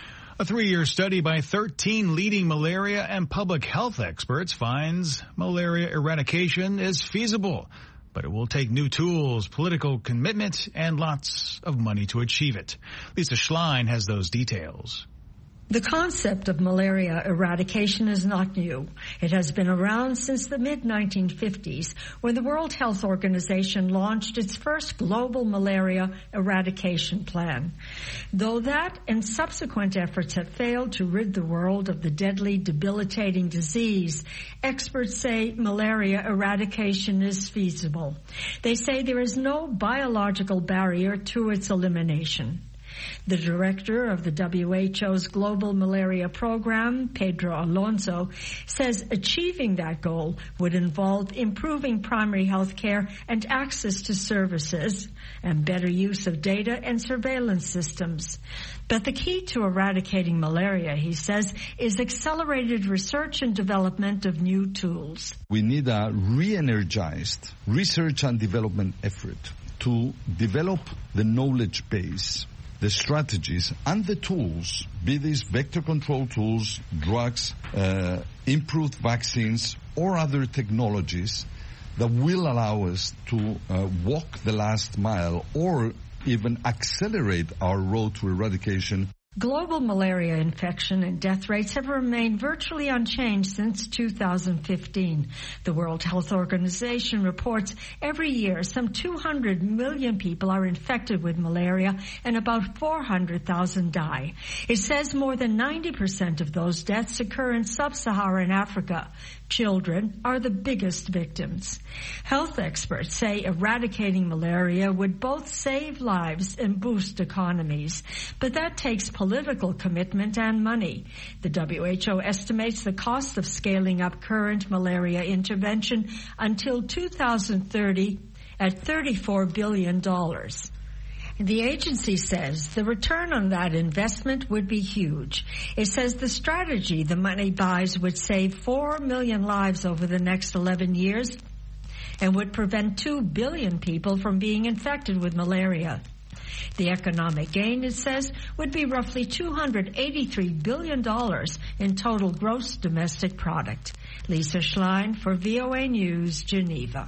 A three-year study by thirteen leading malaria and public health experts finds malaria eradication is feasible, but it will take new tools, political commitment, and lots of money to achieve it. Lisa Schlein has those details. The concept of malaria eradication is not new. It has been around since the mid nineteen fifties, when the World Health Organization launched its first global malaria eradication plan. Though that and subsequent efforts have failed to rid the world of the deadly, debilitating disease, experts say malaria eradication is feasible. They say there is no biological barrier to its elimination. The director of the W H O's Global Malaria Program, Pedro Alonso, says achieving that goal would involve improving primary health care and access to services and better use of data and surveillance systems. But the key to eradicating malaria, he says, is accelerated research and development of new tools. We need a re-energized research and development effort to develop the knowledge base, the strategies and the tools, be these vector control tools, drugs, uh, improved vaccines, or other technologies that will allow us to uh, walk the last mile or even accelerate our road to eradication. Global malaria infection and death rates have remained virtually unchanged since two thousand fifteen. The World Health Organization reports every year some two hundred million people are infected with malaria and about four hundred thousand die. It says more than ninety percent of those deaths occur in sub-Saharan Africa. Children are the biggest victims. Health experts say eradicating malaria would both save lives and boost economies, but that takes political commitment and money. The W H O estimates the cost of scaling up current malaria intervention until two thousand thirty at thirty-four billion dollars. The agency says the return on that investment would be huge. It says the strategy the money buys would save four million lives over the next eleven years and would prevent two billion people from being infected with malaria. The economic gain, it says, would be roughly two hundred eighty-three billion dollars in total gross domestic product. Lisa Schlein for V O A News, Geneva.